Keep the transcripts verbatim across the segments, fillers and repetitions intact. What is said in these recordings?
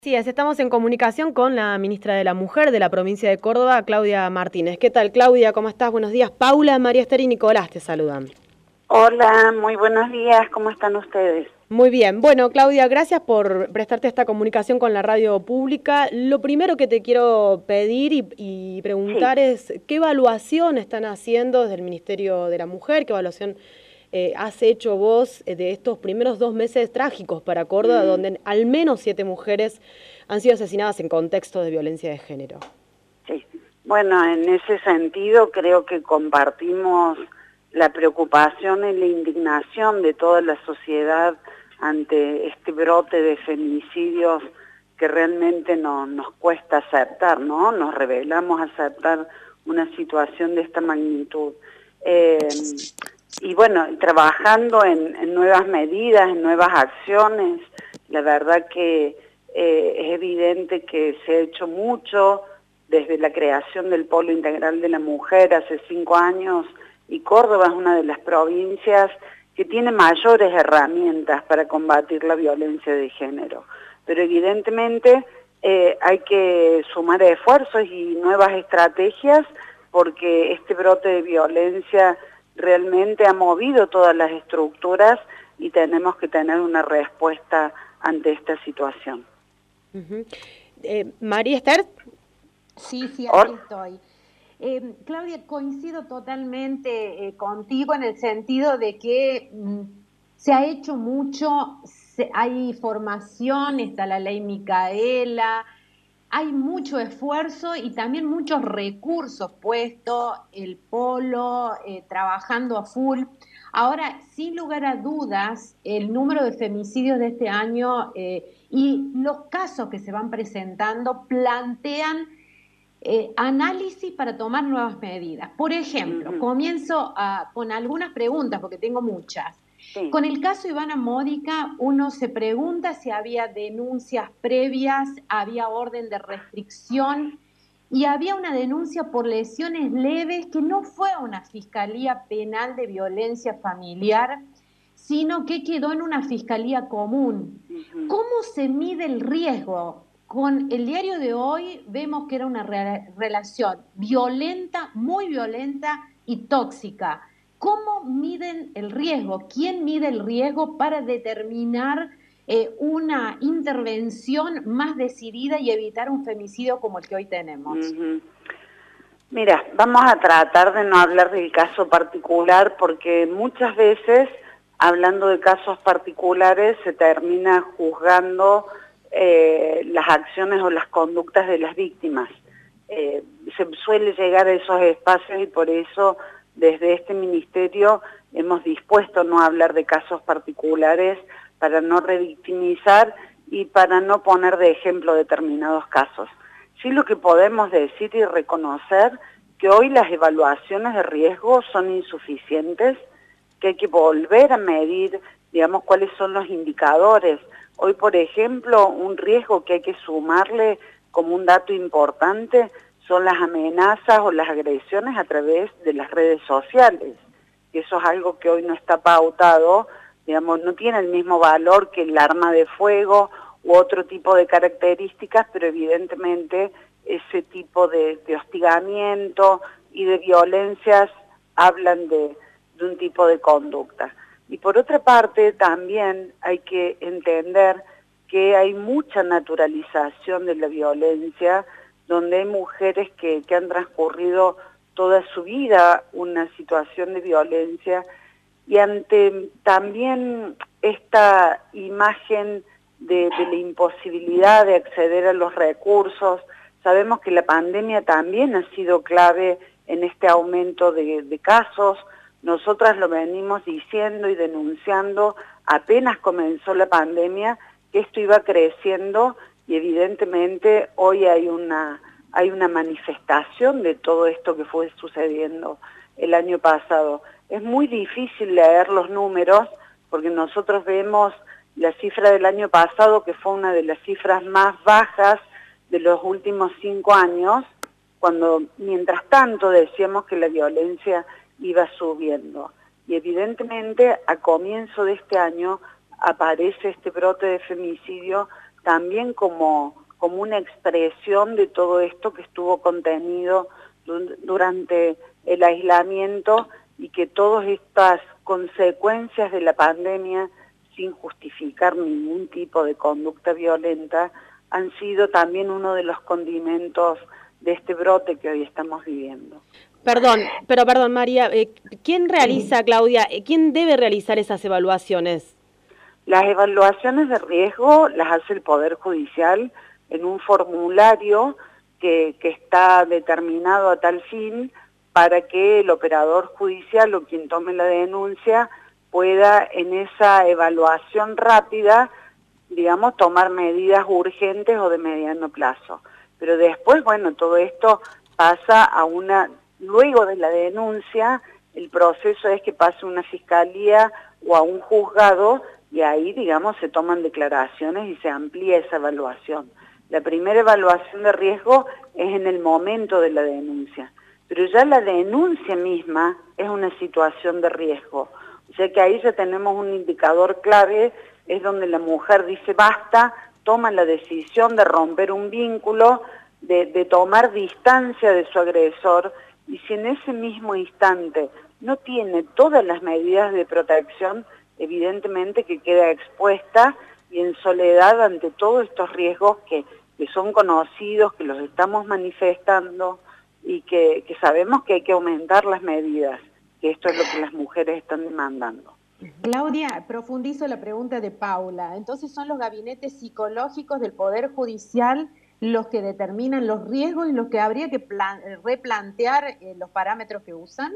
Sí, es, estamos en comunicación con la ministra de la Mujer de la provincia de Córdoba, Claudia Martínez. ¿Qué tal, Claudia? ¿Cómo estás? Buenos días. Paula, María Esther y Nicolás te saludan. Hola, muy buenos días, ¿cómo están ustedes? Muy bien. Bueno, Claudia, gracias por prestarte esta comunicación con la radio pública. Lo primero que te quiero pedir y, y Sí. preguntar es qué evaluación están haciendo desde el Ministerio de la Mujer, qué evaluación eh, has hecho vos eh, de estos primeros dos meses trágicos para Córdoba, Mm, donde al menos siete mujeres han sido asesinadas en contexto de violencia de género. sí. Bueno, en ese sentido creo que compartimos la preocupación y la indignación de toda la sociedad ante este brote de femicidios que realmente no, nos cuesta aceptar, ¿no? Nos rebelamos a aceptar una situación de esta magnitud. Eh, y bueno, trabajando en, en nuevas medidas, en nuevas acciones, la verdad que eh, es evidente que se ha hecho mucho desde la creación del Polo Integral de la Mujer hace cinco años, y Córdoba es una de las provincias que tiene mayores herramientas para combatir la violencia de género. Pero evidentemente eh, hay que sumar esfuerzos y nuevas estrategias porque este brote de violencia realmente ha movido todas las estructuras y tenemos que tener una respuesta ante esta situación. Uh-huh. eh, María Esther. Sí, sí, aquí Or estoy. Eh, Claudia, coincido totalmente eh, contigo en el sentido de que mm, se ha hecho mucho, se, hay formación, está la ley Micaela, hay mucho esfuerzo y también muchos recursos puestos, el polo eh, trabajando a full. Ahora, sin lugar a dudas, el número de femicidios de este año eh, y los casos que se van presentando plantean eh, análisis para tomar nuevas medidas. Por ejemplo, uh-huh. comienzo a, con algunas preguntas, porque tengo muchas. Sí. Con el caso Ivana Módica, uno se pregunta si había denuncias previas, había orden de restricción y había una denuncia por lesiones leves que no fue a una fiscalía penal de violencia familiar, sino que quedó en una fiscalía común. Uh-huh. ¿Cómo se mide el riesgo? Con el diario de hoy vemos que era una re relación violenta, muy violenta y tóxica. ¿Cómo miden el riesgo? ¿Quién mide el riesgo para determinar eh, una intervención más decidida y evitar un femicidio como el que hoy tenemos? Uh-huh. Mira, vamos a tratar de no hablar del caso particular porque muchas veces, hablando de casos particulares, se termina juzgando eh, las acciones o las conductas de las víctimas. Eh, se suele llegar a esos espacios y por eso desde este ministerio hemos dispuesto no hablar de casos particulares para no revictimizar y para no poner de ejemplo determinados casos. Sí, lo que podemos decir y reconocer que hoy las evaluaciones de riesgo son insuficientes, que hay que volver a medir, digamos, cuáles son los indicadores. Hoy, por ejemplo, un riesgo que hay que sumarle como un dato importante son las amenazas o las agresiones a través de las redes sociales. Y eso es algo que hoy no está pautado, digamos, no tiene el mismo valor que el arma de fuego u otro tipo de características, pero evidentemente ese tipo de, de hostigamiento y de violencias hablan de, de un tipo de conducta. Y por otra parte también hay que entender que hay mucha naturalización de la violencia, donde hay mujeres que, que han transcurrido toda su vida una situación de violencia, y ante también esta imagen de, de la imposibilidad de acceder a los recursos, sabemos que la pandemia también ha sido clave en este aumento de, de casos. Nosotras lo venimos diciendo y denunciando apenas comenzó la pandemia, que esto iba creciendo y evidentemente hoy hay una, hay una manifestación de todo esto que fue sucediendo el año pasado. Es muy difícil leer los números porque nosotros vemos la cifra del año pasado, que fue una de las cifras más bajas de los últimos cinco años, cuando mientras tanto decíamos que la violencia iba subiendo. Y evidentemente a comienzo de este año aparece este brote de femicidio también como, como una expresión de todo esto que estuvo contenido durante el aislamiento y que todas estas consecuencias de la pandemia, sin justificar ningún tipo de conducta violenta, han sido también uno de los condimentos de este brote que hoy estamos viviendo. Perdón, pero perdón, María, eh, ¿quién realiza, Claudia, quién debe realizar esas evaluaciones? Las evaluaciones de riesgo las hace el Poder Judicial en un formulario que, que está determinado a tal fin para que el operador judicial o quien tome la denuncia pueda en esa evaluación rápida, digamos, tomar medidas urgentes o de mediano plazo. Pero después, bueno, todo esto pasa a una, luego de la denuncia, el proceso es que pase a una fiscalía o a un juzgado y ahí, digamos, se toman declaraciones y se amplía esa evaluación. La primera evaluación de riesgo es en el momento de la denuncia, pero ya la denuncia misma es una situación de riesgo. O sea que ahí ya tenemos un indicador clave, es donde la mujer dice basta, toma la decisión de romper un vínculo, de, de tomar distancia de su agresor, y si en ese mismo instante no tiene todas las medidas de protección, evidentemente que queda expuesta y en soledad ante todos estos riesgos que, que son conocidos, que los estamos manifestando y que, que sabemos que hay que aumentar las medidas, que esto es lo que las mujeres están demandando. Claudia, profundizo la pregunta de Paula. Entonces, ¿son los gabinetes psicológicos del Poder Judicial los que determinan los riesgos y los que habría que plan- replantear eh, los parámetros que usan?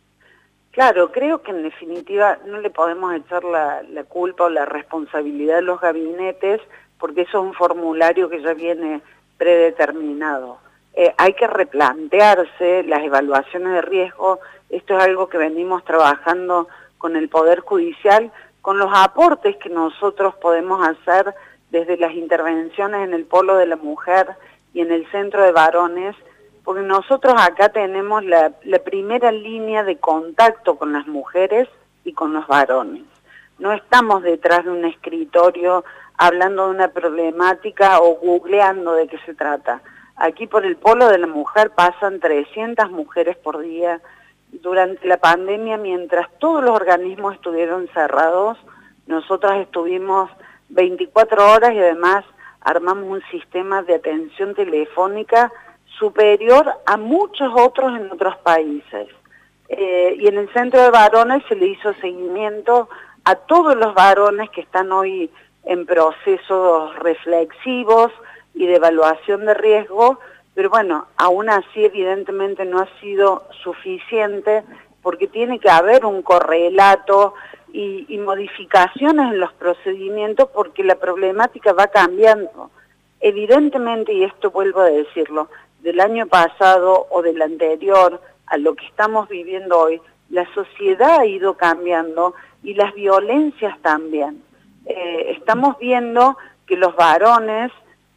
Claro, creo que en definitiva no le podemos echar la, la culpa o la responsabilidad a los gabinetes porque eso es un formulario que ya viene predeterminado. Eh, hay que replantearse las evaluaciones de riesgo, esto es algo que venimos trabajando con el Poder Judicial, con los aportes que nosotros podemos hacer desde las intervenciones en el Polo de la Mujer y en el Centro de Varones, porque nosotros acá tenemos la, la primera línea de contacto con las mujeres y con los varones. No estamos detrás de un escritorio hablando de una problemática o googleando de qué se trata. Aquí por el Polo de la Mujer pasan trescientas mujeres por día. Durante la pandemia, mientras todos los organismos estuvieron cerrados, nosotras estuvimos veinticuatro horas y además armamos un sistema de atención telefónica superior a muchos otros en otros países. Eh, y en el Centro de Varones se le hizo seguimiento a todos los varones que están hoy en procesos reflexivos y de evaluación de riesgo, pero bueno, aún así evidentemente no ha sido suficiente porque tiene que haber un correlato y, y modificaciones en los procedimientos porque la problemática va cambiando. Evidentemente, y esto vuelvo a decirlo, del año pasado o del anterior a lo que estamos viviendo hoy, la sociedad ha ido cambiando y las violencias también. Eh, estamos viendo que los varones,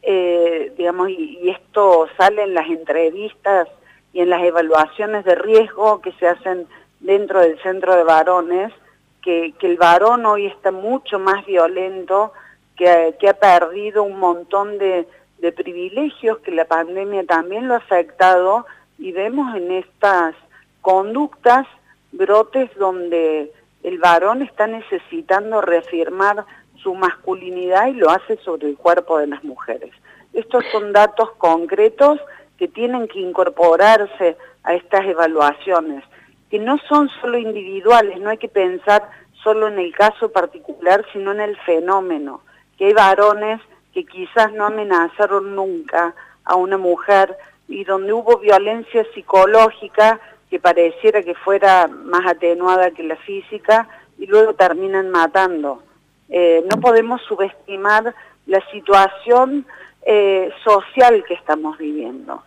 eh, digamos, y, y esto sale en las entrevistas y en las evaluaciones de riesgo que se hacen dentro del Centro de Varones, que, que el varón hoy está mucho más violento, que, que ha perdido un montón de de privilegios, que la pandemia también lo ha afectado, y vemos en estas conductas brotes donde el varón está necesitando reafirmar su masculinidad y lo hace sobre el cuerpo de las mujeres. Estos son datos concretos que tienen que incorporarse a estas evaluaciones, que no son solo individuales, no hay que pensar solo en el caso particular, sino en el fenómeno, que hay varones que quizás no amenazaron nunca a una mujer y donde hubo violencia psicológica que pareciera que fuera más atenuada que la física y luego terminan matando. Eh, no podemos subestimar la situación eh, social que estamos viviendo.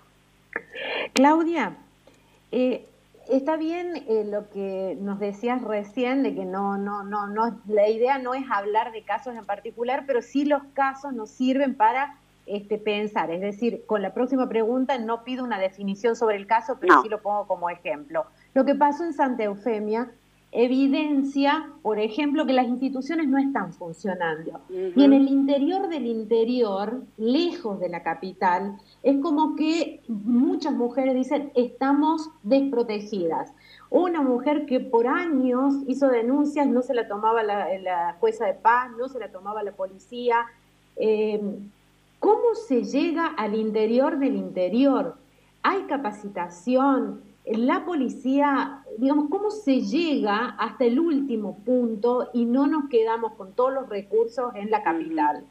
Claudia, eh, está bien eh, lo que nos decías recién de que no, no, no, no, la idea no es hablar de casos en particular, pero sí los casos nos sirven para este, pensar. Es decir, con la próxima pregunta no pido una definición sobre el caso, pero No. sí lo pongo como ejemplo. Lo que pasó en Santa Eufemia evidencia, por ejemplo, que las instituciones no están funcionando. Uh-huh. Y en el interior del interior, lejos de la capital, es como que muchas mujeres dicen, estamos desprotegidas. Una mujer que por años hizo denuncias, no se la tomaba la, la jueza de paz, no se la tomaba la policía. Eh, ¿Cómo se llega al interior del interior? ¿Hay capacitación? La policía, digamos, ¿cómo se llega hasta el último punto y no nos quedamos con todos los recursos en la capital?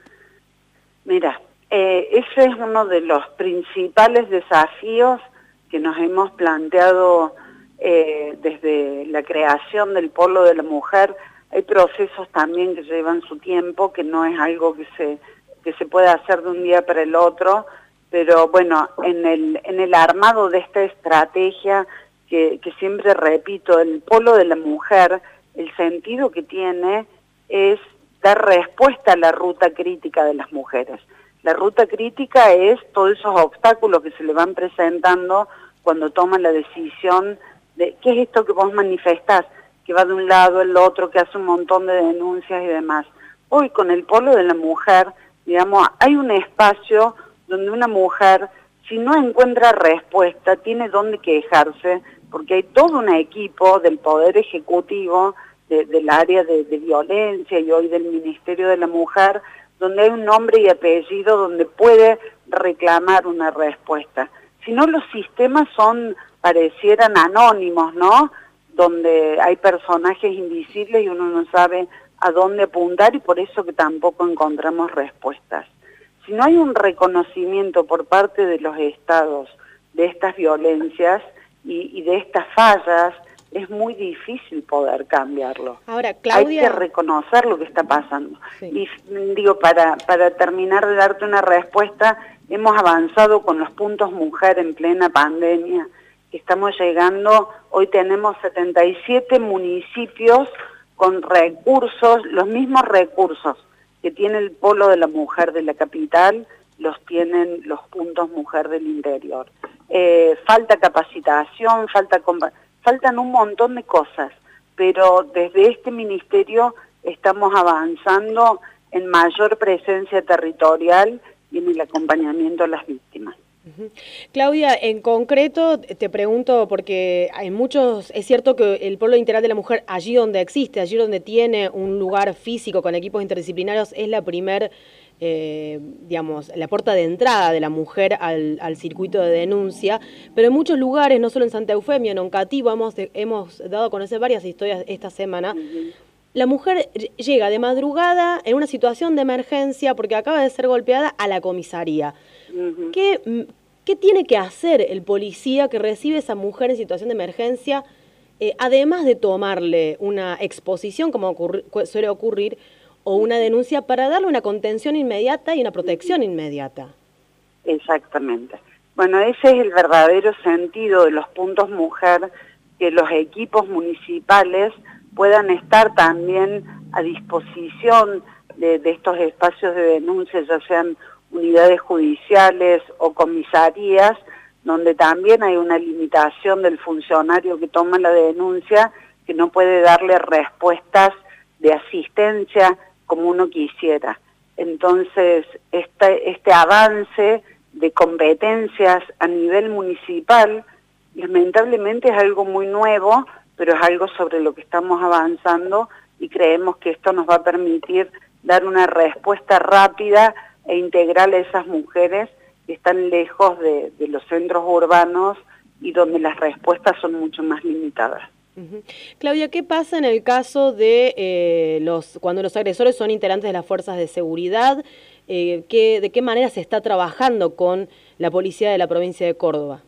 Mira, eh, ese es uno de los principales desafíos que nos hemos planteado eh, desde la creación del Polo de la Mujer. Hay procesos también que llevan su tiempo, que no es algo que se, que se puede hacer de un día para el otro. Pero bueno, en el, en el armado de esta estrategia, que, que siempre repito, el Polo de la Mujer, el sentido que tiene es dar respuesta a la ruta crítica de las mujeres. La ruta crítica es todos esos obstáculos que se le van presentando cuando toman la decisión de qué es esto que vos manifestás, que va de un lado al otro, que hace un montón de denuncias y demás. Hoy con el Polo de la Mujer, digamos, hay un espacio donde una mujer, si no encuentra respuesta, tiene dónde quejarse, porque hay todo un equipo del Poder Ejecutivo, de, del área de, de violencia y hoy del Ministerio de la Mujer, donde hay un nombre y apellido donde puede reclamar una respuesta. Si no, los sistemas son, parecieran anónimos, ¿no? Donde hay personajes invisibles y uno no sabe a dónde apuntar y por eso que tampoco encontramos respuestas. Si no hay un reconocimiento por parte de los estados de estas violencias y, y de estas fallas, es muy difícil poder cambiarlo. Ahora, Claudia... Hay que reconocer lo que está pasando. Sí. Y digo, para, para terminar de darte una respuesta, hemos avanzado con los puntos mujer en plena pandemia. Estamos llegando, hoy tenemos setenta y siete municipios con recursos, los mismos recursos que tiene el Polo de la Mujer de la capital, los tienen los puntos mujer del interior. Eh, falta capacitación, falta faltan un montón de cosas, pero desde este ministerio estamos avanzando en mayor presencia territorial y en el acompañamiento a las víctimas. Claudia, en concreto te pregunto porque hay muchos, es cierto que el Polo Integral de la Mujer, allí donde existe, allí donde tiene un lugar físico con equipos interdisciplinarios, es la primer, eh, digamos, la puerta de entrada de la mujer al, al circuito de denuncia, pero en muchos lugares, no solo en Santa Eufemia, en Oncativo, hemos, hemos dado a conocer varias historias esta semana. Uh-huh. La mujer llega de madrugada en una situación de emergencia porque acaba de ser golpeada a la comisaría. Uh-huh. ¿Qué, ¿Qué tiene que hacer el policía que recibe a esa mujer en situación de emergencia, eh, además de tomarle una exposición, como ocurri- suele ocurrir, o una denuncia, para darle una contención inmediata y una protección inmediata? Exactamente. Bueno, ese es el verdadero sentido de los puntos mujer, que los equipos municipales puedan estar también a disposición de, de estos espacios de denuncia, ya sean unidades judiciales o comisarías, donde también hay una limitación del funcionario que toma la denuncia, que no puede darle respuestas de asistencia como uno quisiera. Entonces, este, este avance de competencias a nivel municipal, lamentablemente es algo muy nuevo, pero es algo sobre lo que estamos avanzando y creemos que esto nos va a permitir dar una respuesta rápida e integral a esas mujeres que están lejos de, de los centros urbanos y donde las respuestas son mucho más limitadas. Uh-huh. Claudia, ¿qué pasa en el caso de eh, los cuando los agresores son integrantes de las fuerzas de seguridad? Eh, ¿qué, ¿De qué manera se está trabajando con la policía de la provincia de Córdoba?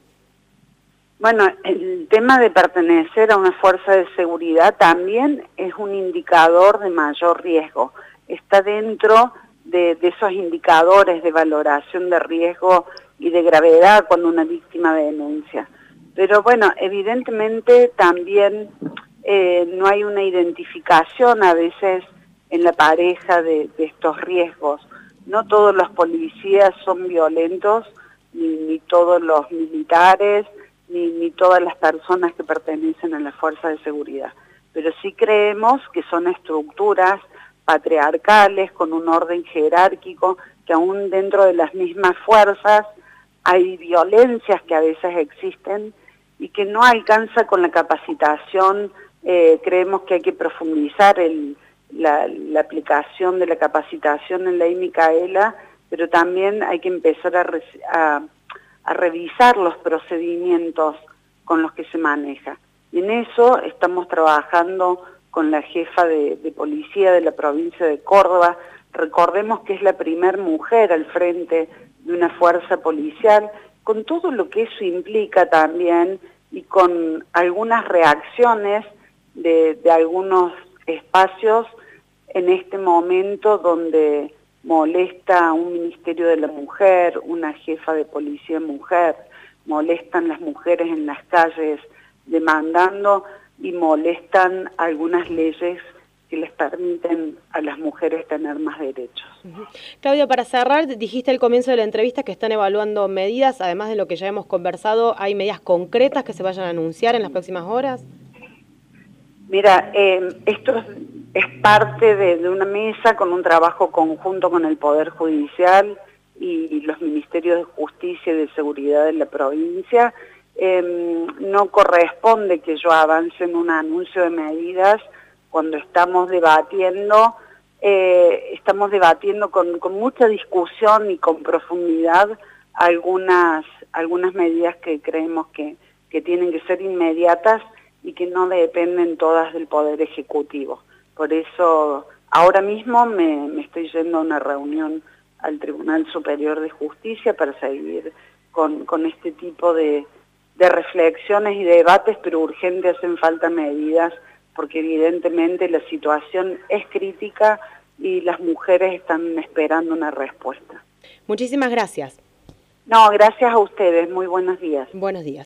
Bueno, el tema de pertenecer a una fuerza de seguridad también es un indicador de mayor riesgo. Está dentro de, de esos indicadores de valoración de riesgo y de gravedad cuando una víctima denuncia. Pero bueno, evidentemente también eh, no hay una identificación a veces en la pareja de, de estos riesgos. No todos los policías son violentos, ni, ni todos los militares, ni, ni todas las personas que pertenecen a la fuerza de seguridad. pero sí creemos que son estructuras patriarcales con un orden jerárquico, que aún dentro de las mismas fuerzas hay violencias que a veces existen y que no alcanza con la capacitación. Eh, creemos que hay que profundizar el, la, la aplicación de la capacitación en Ley Micaela, pero también hay que empezar a, a, a revisar los procedimientos con los que se maneja. Y en eso estamos trabajando con la jefa de, de policía de la provincia de Córdoba. Recordemos que es la primer mujer al frente de una fuerza policial, con todo lo que eso implica también y con algunas reacciones de, de algunos espacios en este momento donde molesta un Ministerio de la Mujer, una jefa de policía mujer, molestan las mujeres en las calles demandando y molestan algunas leyes que les permiten a las mujeres tener más derechos. Uh-huh. Claudia, para cerrar, dijiste al comienzo de la entrevista que están evaluando medidas, además de lo que ya hemos conversado, ¿hay medidas concretas que se vayan a anunciar en las próximas horas? Mira, eh, esto es, es parte de, de una mesa con un trabajo conjunto con el Poder Judicial y, y los Ministerios de Justicia y de Seguridad de la provincia. Eh, no corresponde que yo avance en un anuncio de medidas cuando estamos debatiendo, eh, estamos debatiendo con, con mucha discusión y con profundidad algunas, algunas medidas que creemos que, que tienen que ser inmediatas y que no dependen todas del Poder Ejecutivo. Por eso ahora mismo me, me estoy yendo a una reunión al Tribunal Superior de Justicia para seguir con, con este tipo de, de reflexiones y debates, pero urgente hacen falta medidas porque evidentemente la situación es crítica y las mujeres están esperando una respuesta. Muchísimas gracias. No, gracias a ustedes. Muy buenos días. Buenos días.